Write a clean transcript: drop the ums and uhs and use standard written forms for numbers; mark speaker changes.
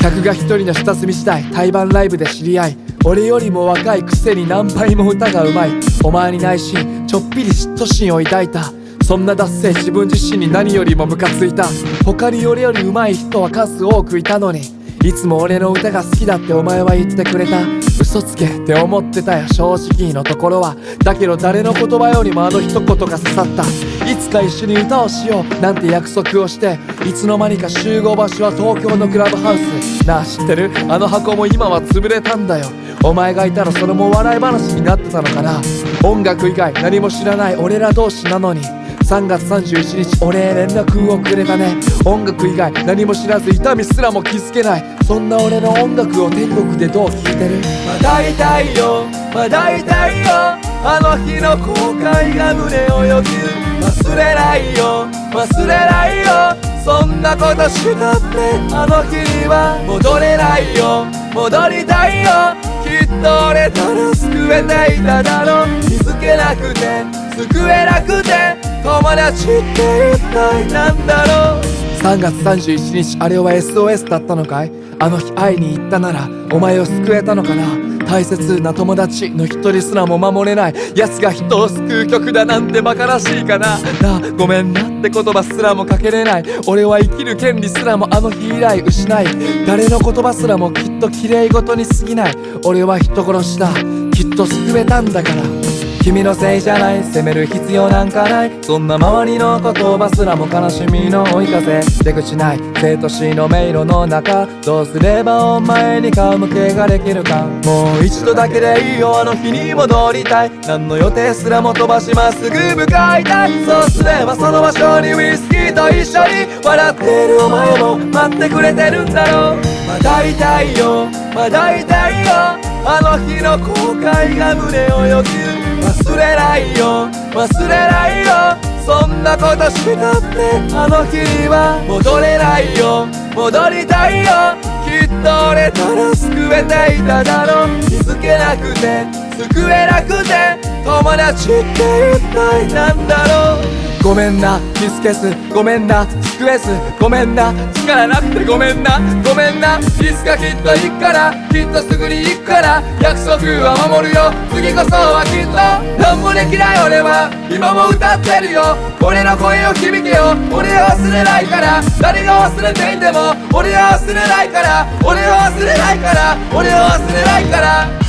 Speaker 1: 客が一人の下積み時代、対バンライブで知り合い、俺よりも若いくせに何倍も歌がうまい。お前に内心ちょっぴり嫉妬心を抱いた。そんな脱線自分自身に何よりもムカついた。他に俺より上手い人は数多くいたのに、いつも俺の歌が好きだってお前は言ってくれた。嘘つけって思ってたよ正直のところは。だけど誰の言葉よりもあの一言が刺さった。いつか一緒に歌をしようなんて約束をして、いつの間にか集合場所は東京のクラブハウス。なあ知ってる？あの箱も今は潰れたんだよ。お前がいたらそれも笑い話になってたのかな。音楽以外何も知らない俺ら同士なのに、3月31日俺へ連絡をくれたね。音楽以外何も知らず痛みすらも気づけない、そんな俺の音楽を天国でどう聴いてる？まだ痛いよまだ痛いよ、あの日の後悔が胸をよぎる。忘れないよ忘れないよ、そんなことしたってあの日には戻れないよ戻りたいよ。きっと俺たら救えていただろう。気づけなくて救えなくて友達って一体なんだろう。3月31日あれは SOS だったのかい？あの日会いに行ったならお前を救えたのかな。大切な友達の一人すらも守れない奴が人を救う曲だなんて馬鹿らしいかな。なあごめんなって言葉すらもかけれない。俺は生きる権利すらもあの日以来失い、誰の言葉すらもきっと綺麗事に過ぎない。俺は人殺しだきっと救えたんだから。君のせいじゃない責める必要なんかない、そんな周りの言葉すらも悲しみの追い風。出口ない生と死の迷路の中、どうすればお前に顔向けができるか。もう一度だけでいいよあの日に戻りたい。何の予定すらも飛ばしまっすぐ向かいたい。そうすればその場所にウイスキーと一緒に笑ってるお前も待ってくれてるんだろう。まだ痛いよまだ痛いよ、あの日の後悔が胸をよぎる。忘れないよ忘れないよ、そんなことしたってあの日には戻れないよ戻りたいよ。きっと俺たら救えていただろう。気づけなくて救えなくて友達って一体なんだろう。ごめんなキスケスごめんな救えずごめんな力なくてごめんなごめんな。いつかきっと行くからきっとすぐに行くから約束は守るよ次こそはきっと。なんもできない俺は今も歌ってるよ、俺の声を響けよ。俺は忘れないから誰が忘れていても俺は忘れないから俺は忘れないから俺は忘れないから。